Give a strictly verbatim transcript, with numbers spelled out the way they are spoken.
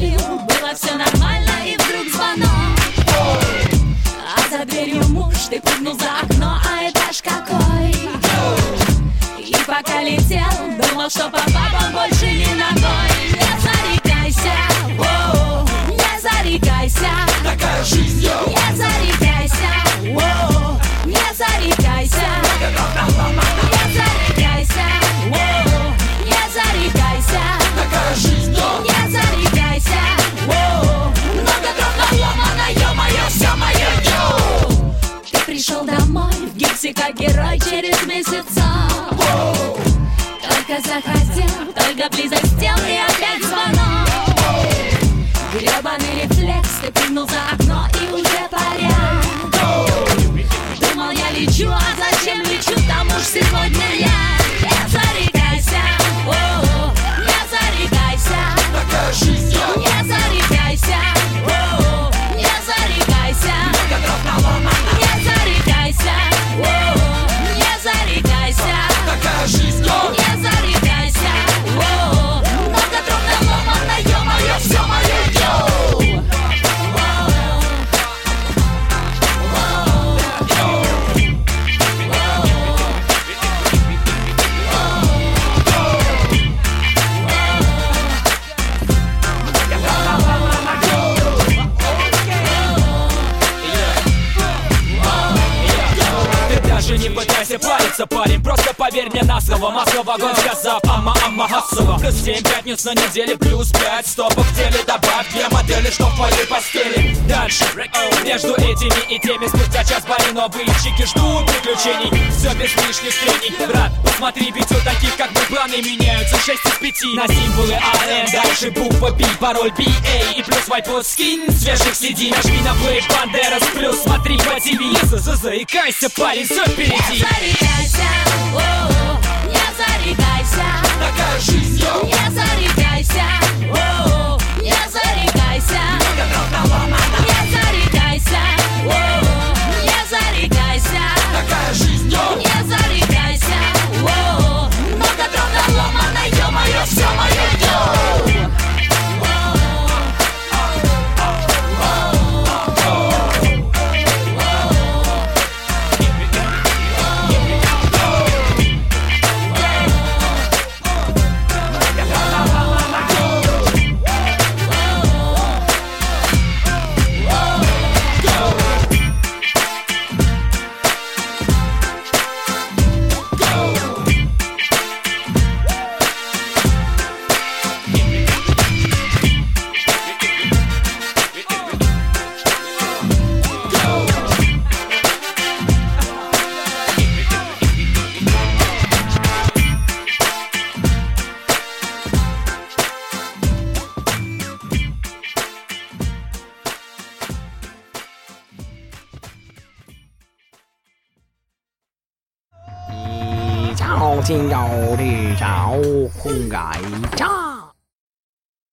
пошалил, было все нормально, и вдруг звонок. А за дверью муж, ты прыгнул за окно, а этаж какой. И пока летел, думал, что попал он больше не ногой. Не зарекайся, воу, не зарекайся, такая жизнь, йоу. Не зарекайся, воу, не зарекайся, не зарекайся, воу, не зарекайся, такая жизнь, йоу. не зарекайся, воу, много дров наломано, ё-моё, всё моё, йоу. Ты пришел домой в гипсе как герой через месяца. Только захотел, только близость тел и опять звонок. Гребаный рефлекс, ты прыгнул за окно и уже поряд. Думал, я лечу, а зачем лечу, там уж сегодня я. Не зарекайся, о, не зарекайся, такая жизнь, йоу. не зарекайся, о, не зарекайся, много дров наломано, не зарекайся, о, не зарекайся, такая жизнь, йоу. не зарекайся, о, много дров наломано, ё-моё, всё моё, йоу. Не пытайся париться, парень, просто поверь мне на слово. Масло в огонь сказав, амма, амма, хассово. Плюс семь пятниц на неделе, плюс пять стопок в теле. Добавь две модели, что в твоей постели. Дальше, между этими и теми, спустя час баре новые чики ждут приключений. Все без лишних трений, брат, посмотри, ведь у таких как мы планы меняются шесть из пяти. На символы А Н, дальше буква Би, пароль Би Эй и плюс вайпод скинь свежих си ди. Нажми на плей, Бандерас плюс, смотри по ти ви. Заикайся, парень, все впереди. Не зарекайся, о, не зарекайся, такая жизнь, йоу. не зарекайся, о, не зарекайся, много дров наломано, не зарекайся, о, не зарекайся, такая жизнь, йоу. не зарекайся, о, много дров наломано, ё-моё, всё моё, йоу. Chào, xin chào thì chào khung gái cha.